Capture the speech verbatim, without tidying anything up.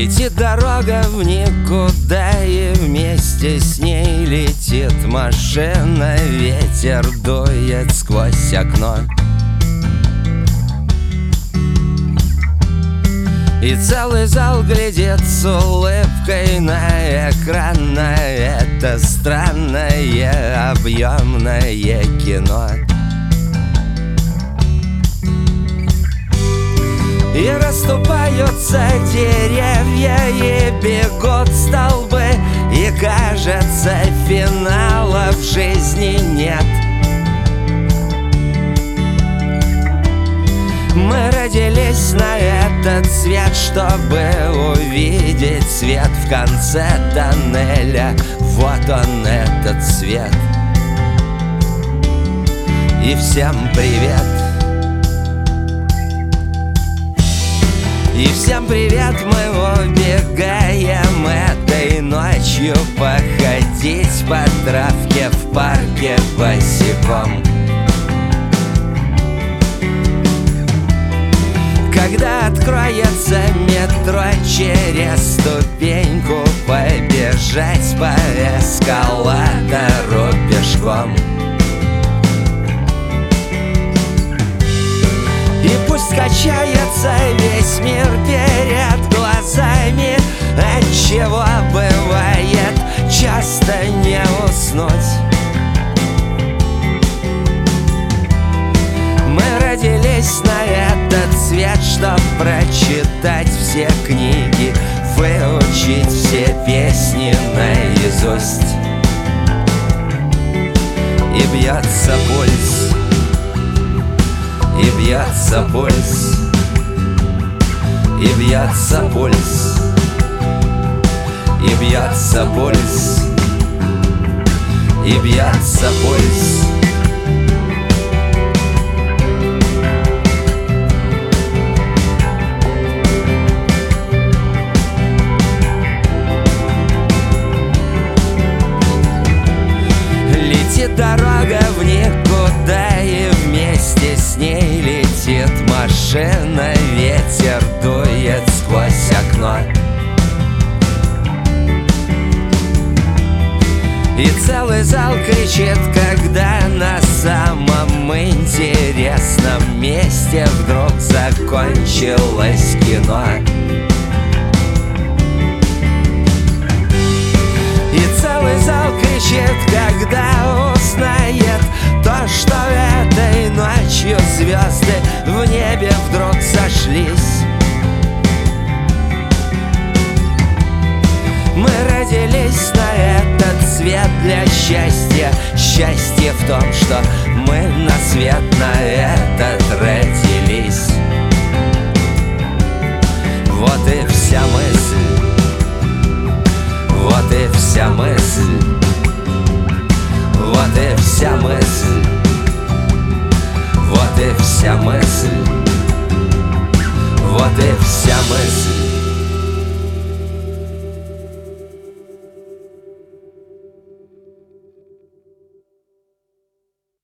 Летит дорога в никуда, и вместе с ней летит машина. Ветер дует сквозь окно, и целый зал глядит с улыбкой на экран, на это странное объемное кино. И расступаются деревья, и бегут столбы, и кажется, финала в жизни нет. Мы родились на этот свет, чтобы увидеть свет в конце тоннеля. Вот он, этот свет. И всем привет. И всем привет, мы убегаем этой ночью походить по травке в парке босиком. Когда откроется метро, через ступеньку побежать по эскалатору пешком. И пусть качается весь мир перед глазами, отчего бывает часто не уснуть. Мы родились на этот свет, чтоб прочитать все книги, выучить все песни наизусть. И бьется пульс, и бьется пульс, и бьется пульс, и бьется пульс, и бьется пульс. Летит дорога в никуда, и вместе с ней летит машина. Ветер дует сквозь окно, и целый зал кричит, когда на самом интересном месте вдруг закончилось кино. И целый зал кричит, когда узнает то, что этой ночью звезды в небе вдруг сошлись. Мы родились на этот свет для счастья. Счастье в том, что мы на свет на этот родились. Вот и вся мысль, вот и вся мысль, вот и вся мысль, вот и вся мысль, вот и вся мысль.